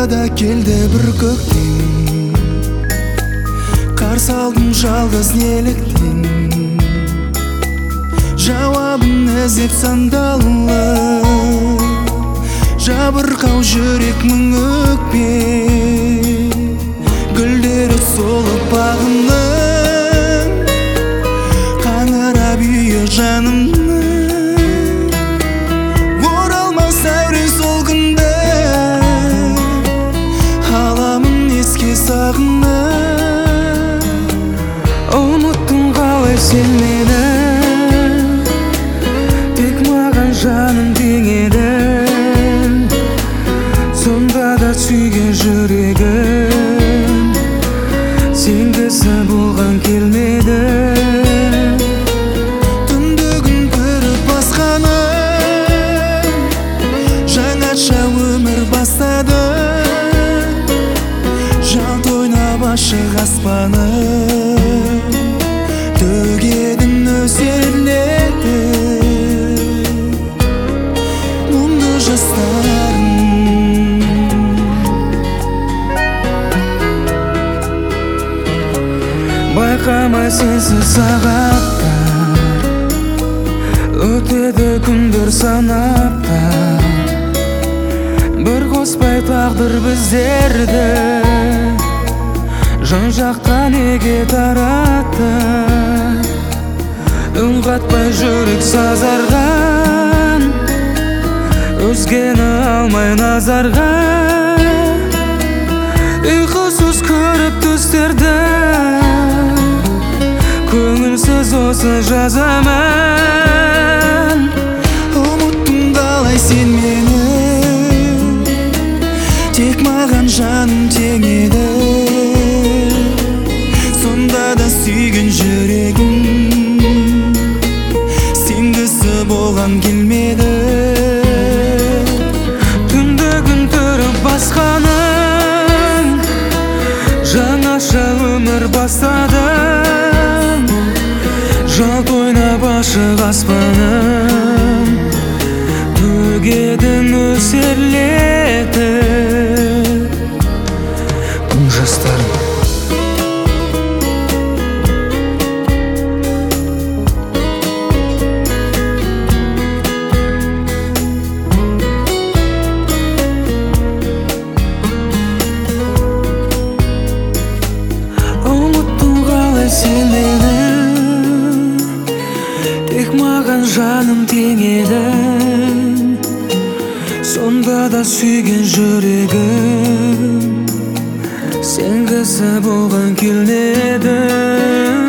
да келді бір көктем, қарсы алдым жалғыз неліктен. Жауабын іздеп сандалы, жабырқау жүрек мың өкпе. Гүлдері солып бағымның, қаңырап үйі жанымның. Оралмас әуре сол күнді, аламын еске сағынып. Ұмыттың қалай сен мені, тек маған жаным тең едің. Сонда да сүйген жүрегім сенгісі болған келмеді. Түндігін көріп басқаным, жаңаша өмір бастады. Жалт ойнап ашық аспаным, төгетін нөсерледі мұңды жастарым. Байқамай сенсіз сағаттар, өтеді күндер санаптар. Бір қоспай тағдыр біздерді, жан жаққа неге таратты. Үн қатпай жүрек сазарған, өзгені алмай назарға. Ұйқысыз көріп түстерді, көңілсіз осы жазамын. Ұмыттың қалай сен мені, тек маған жаным тең еді. Сонда да сүйген жүрегім сенгісі болған келмеді. Түндігін түріп басқаның, жаңаша өмір бастадым. Жалт ойнап ашық аспаным, төгеді нөсерледі күн жастарым. Сен мені, тек маған жаным тең едің. Сонда да сүйген жүрегім сенгісі болған келмеді.